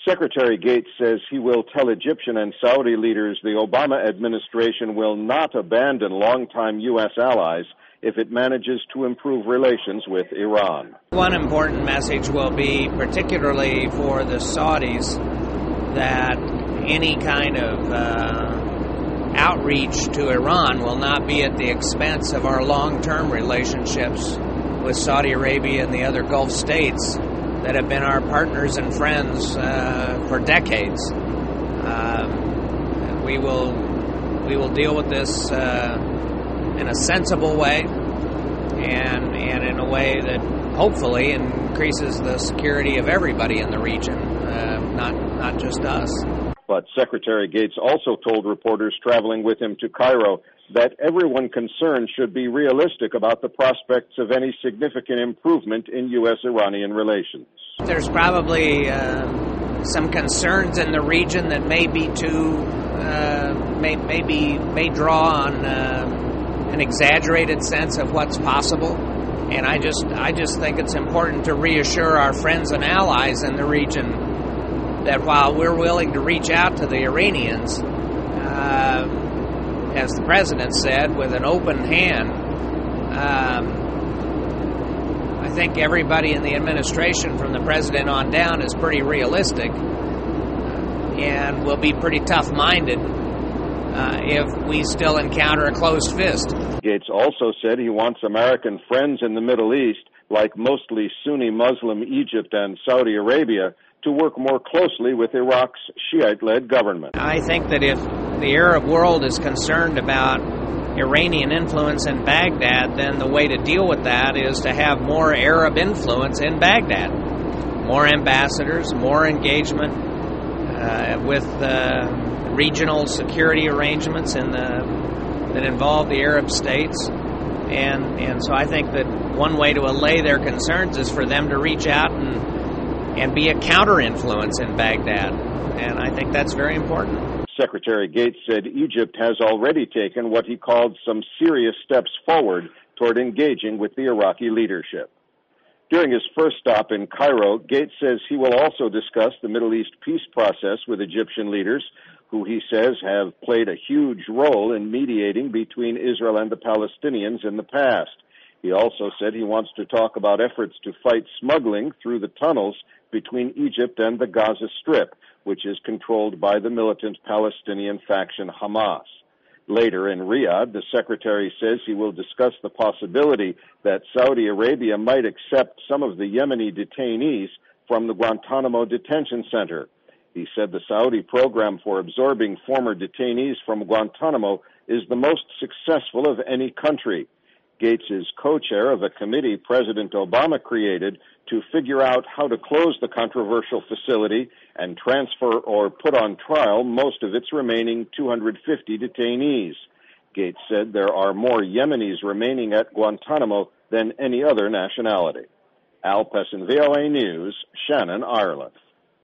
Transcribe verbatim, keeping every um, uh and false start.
Secretary Gates says he will tell Egyptian and Saudi leaders the Obama administration will not abandon longtime U S allies if it manages to improve relations with Iran. One important message will be, particularly for the Saudis, that any kind of uh, outreach to Iran will not be at the expense of our long-term relationships with Saudi Arabia and the other Gulf states that have been our partners and friends uh, for decades. Um, we will we will deal with this uh, in a sensible way and and in a way that hopefully increases the security of everybody in the region, uh, not not just us. But Secretary Gates also told reporters traveling with him to Cairo that everyone concerned should be realistic about the prospects of any significant improvement in U S Iranian relations. There's probably uh, some concerns in the region that may be too, uh, may, maybe may draw on uh, an exaggerated sense of what's possible. And I just, I just think it's important to reassure our friends and allies in the region that while we're willing to reach out to the Iranians, uh, as the president said, with an open hand, um, I think everybody in the administration, from the president on down, is pretty realistic and will be pretty tough-minded uh, if we still encounter a closed fist. Gates also said he wants American friends in the Middle East, like mostly Sunni Muslim Egypt and Saudi Arabia, to work more closely with Iraq's Shiite-led government. I think that if the Arab world is concerned about Iranian influence in Baghdad, then the way to deal with that is to have more Arab influence in Baghdad. More ambassadors, more engagement uh, with uh, regional security arrangements in the, that involve the Arab states. And, and so I think that one way to allay their concerns is for them to reach out and and be a counter-influence in Baghdad. And I think that's very important. Secretary Gates said Egypt has already taken what he called some serious steps forward toward engaging with the Iraqi leadership. During his first stop in Cairo, Gates says he will also discuss the Middle East peace process with Egyptian leaders, who he says have played a huge role in mediating between Israel and the Palestinians in the past. He also said he wants to talk about efforts to fight smuggling through the tunnels between Egypt and the Gaza Strip, which is controlled by the militant Palestinian faction Hamas. Later in Riyadh, the secretary says he will discuss the possibility that Saudi Arabia might accept some of the Yemeni detainees from the Guantanamo detention center. He said the Saudi program for absorbing former detainees from Guantanamo is the most successful of any country. Gates is co-chair of a committee President Obama created to figure out how to close the controversial facility and transfer or put on trial most of its remaining two hundred fifty detainees. Gates said there are more Yemenis remaining at Guantanamo than any other nationality. Al Pessin, V O A News, Shannon, Ireland.